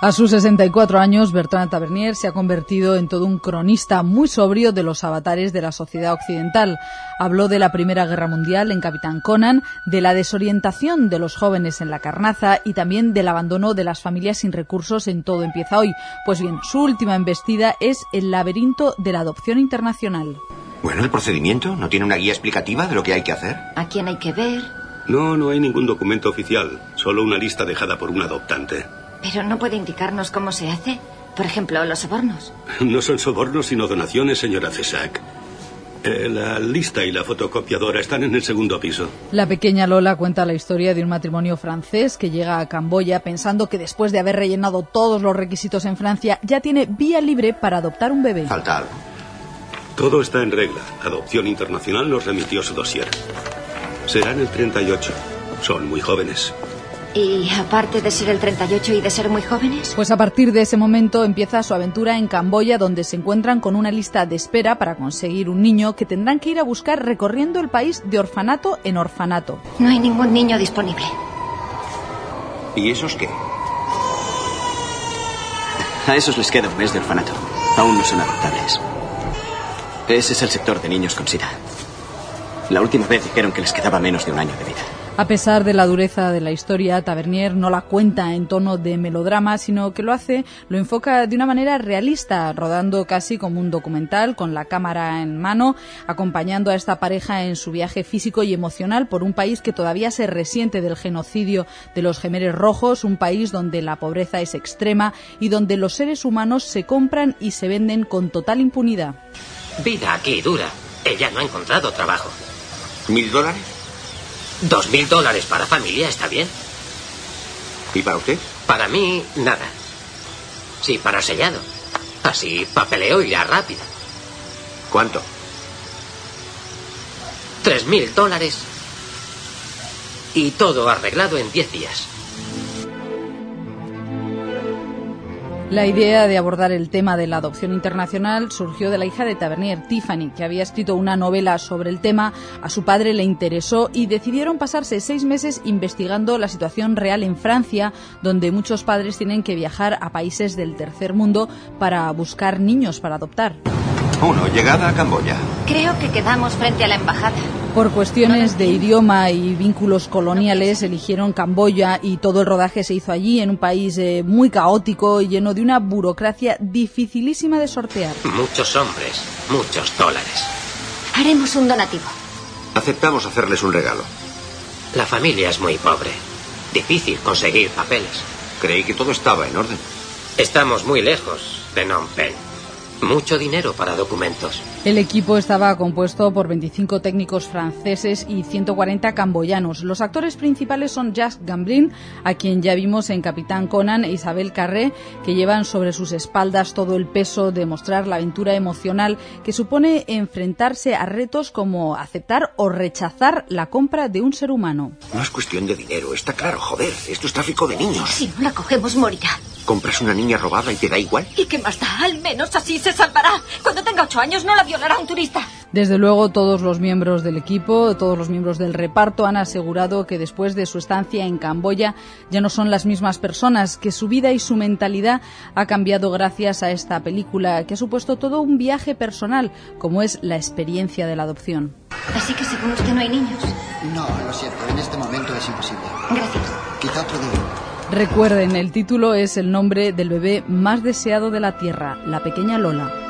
A sus 64 años, Bertrand Tavernier se ha convertido en todo un cronista muy sobrio de los avatares de la sociedad occidental. Habló de la Primera Guerra Mundial en Capitán Conan, de la desorientación de los jóvenes en La Carnaza y también del abandono de las familias sin recursos en Todo empieza hoy. Pues bien, su última embestida es El laberinto de la adopción internacional. Bueno, ¿el procedimiento? ¿No tiene una guía explicativa de lo que hay que hacer? ¿A quién hay que ver? No hay ningún documento oficial, solo una lista dejada por un adoptante. Pero no puede indicarnos cómo se hace. Por ejemplo, los sobornos. No son sobornos, sino donaciones, señora Cesac. La lista y la fotocopiadora están en el segundo piso. La pequeña Lola cuenta la historia de un matrimonio francés que llega a Camboya pensando que después de haber rellenado todos los requisitos en Francia, ya tiene vía libre para adoptar un bebé. Falta algo. Todo está en regla. Adopción Internacional nos remitió su dossier. Serán el 38. Son muy jóvenes. ¿Y aparte de ser el 38 y de ser muy jóvenes? Pues a partir de ese momento empieza su aventura en Camboya, donde se encuentran con una lista de espera para conseguir un niño que tendrán que ir a buscar recorriendo el país de orfanato en orfanato. No hay ningún niño disponible. ¿Y esos qué? A esos les queda un mes de orfanato. Aún no son adoptables. Ese es el sector de niños con SIDA. La última vez dijeron que les quedaba menos de un año de vida. A pesar de la dureza de la historia, Tavernier no la cuenta en tono de melodrama, sino que lo enfoca de una manera realista, rodando casi como un documental, con la cámara en mano, acompañando a esta pareja en su viaje físico y emocional por un país que todavía se resiente del genocidio de los Jemeres Rojos, un país donde la pobreza es extrema y donde los seres humanos se compran y se venden con total impunidad. Vida aquí dura. Ella no ha encontrado trabajo. ¿$1.000? $2.000 para familia, ¿está bien? ¿Y para usted? Para mí, nada. Sí, para sellado. Así, papeleo irá rápido. ¿Cuánto? $3.000. Y todo arreglado en 10 días. La idea de abordar el tema de la adopción internacional surgió de la hija de Tavernier, Tiffany, que había escrito una novela sobre el tema. A su padre le interesó y decidieron pasarse 6 meses investigando la situación real en Francia, donde muchos padres tienen que viajar a países del tercer mundo para buscar niños para adoptar. 1. Llegada a Camboya. Creo que quedamos frente a la embajada. Por cuestiones de idioma y vínculos coloniales eligieron Camboya y todo el rodaje se hizo allí, en un país muy caótico y lleno de una burocracia dificilísima de sortear. Muchos hombres, muchos dólares. Haremos un donativo. Aceptamos hacerles un regalo. La familia es muy pobre. Difícil conseguir papeles. Creí que todo estaba en orden. Estamos muy lejos de Phnom Penh. Mucho dinero para documentos. El equipo estaba compuesto por 25 técnicos franceses y 140 camboyanos. Los actores principales son Jacques Gamblin, a quien ya vimos en Capitán Conan, e Isabelle Carré, que llevan sobre sus espaldas todo el peso de mostrar la aventura emocional que supone enfrentarse a retos como aceptar o rechazar la compra de un ser humano. No es cuestión de dinero, está claro, joder, esto es tráfico de niños. Si no la cogemos, morirá. ¿Compras una niña robada y te da igual? ¿Y qué más da? Al menos así se salvará. Cuando tenga 8 años no la violará un turista. Desde luego, todos los miembros del equipo, todos los miembros del reparto han asegurado que después de su estancia en Camboya ya no son las mismas personas, que su vida y su mentalidad ha cambiado gracias a esta película, que ha supuesto todo un viaje personal, como es la experiencia de la adopción. Así que según usted no hay niños. No, lo siento, en este momento es imposible. Gracias. Quizá otro día. Recuerden, el título es el nombre del bebé más deseado de la Tierra, la pequeña Lola.